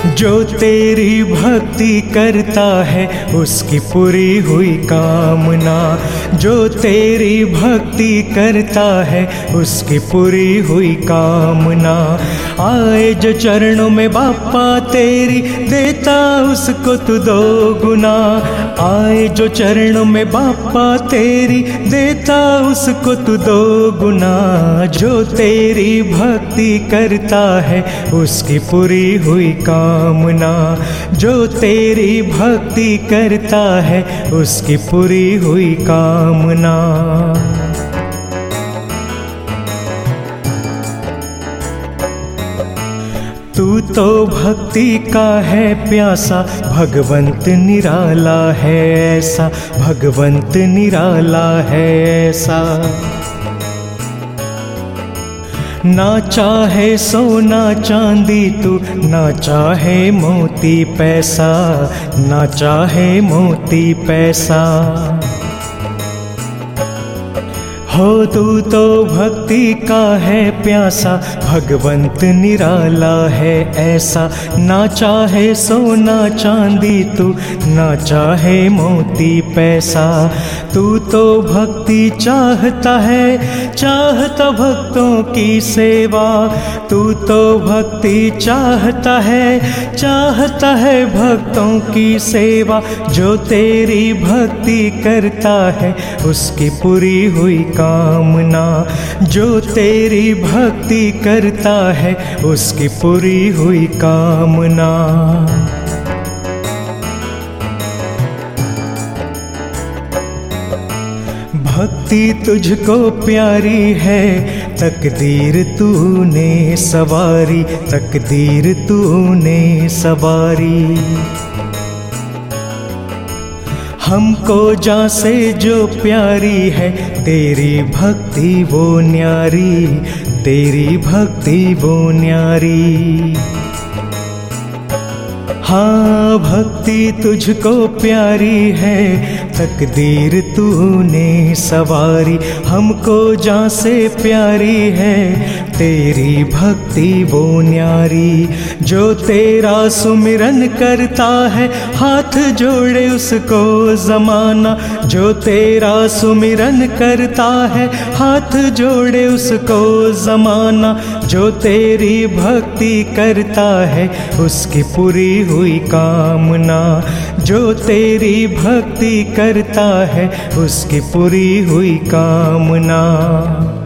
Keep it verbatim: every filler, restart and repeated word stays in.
जो तेरी भक्ति करता है उसकी पूरी हुई कामना। जो तेरी भक्ति करता है उसकी पूरी हुई कामना। आए जो चरणों में बापा तेरी देता उसको तू दो गुना। आए जो चरणों में बापा तेरी देता उसको तू दो गुना। जो तेरी भक्ति करता है उसकी पूरी हुई कामना। जो तेरी भक्ति करता है उसकी पूरी हुई कामना। तू तो भक्ति का है प्यासा, भगवंत निराला है ऐसा, भगवंत निराला है ऐसा। ना चाहे सोना चांदी तू, ना चाहे मोती पैसा, ना चाहे मोती पैसा। हो तू तो भक्ति का है प्यासा, भगवंत निराला है ऐसा। ना चाहे सोना चांदी तू, ना चाहे मोती पैसा। तू तो भक्ति चाहता है, चाहता भक्तों की सेवा। तू तो भक्ति चाहता है, चाहता है भक्तों की सेवा। जो तेरी भक्ति करता है उसकी पूरी हुई कामना। जो तेरी भक्ति करता है उसकी पूरी हुई कामना। भक्ति तुझको प्यारी है, तकदीर तूने सवारी, तकदीर तूने सवारी। हमको जा से जो प्यारी है, तेरी भक्ति वो न्यारी, तेरी भक्ति वो न्यारी। हाँ भक्ति तुझको प्यारी है, तकदीर तूने सवारी। हमको जा से प्यारी है, तेरी भक्ति वो न्यारी। जो तेरा सुमिरन करता है, हाथ जोड़े उसको ज़माना। जो तेरा सुमिरन करता है, हाथ जोड़े उसको ज़माना। जो तेरी भक्ति करता है उसकी पूरी हुई कामना। जो तेरी भक्ति करता है उसकी पूरी हुई कामना।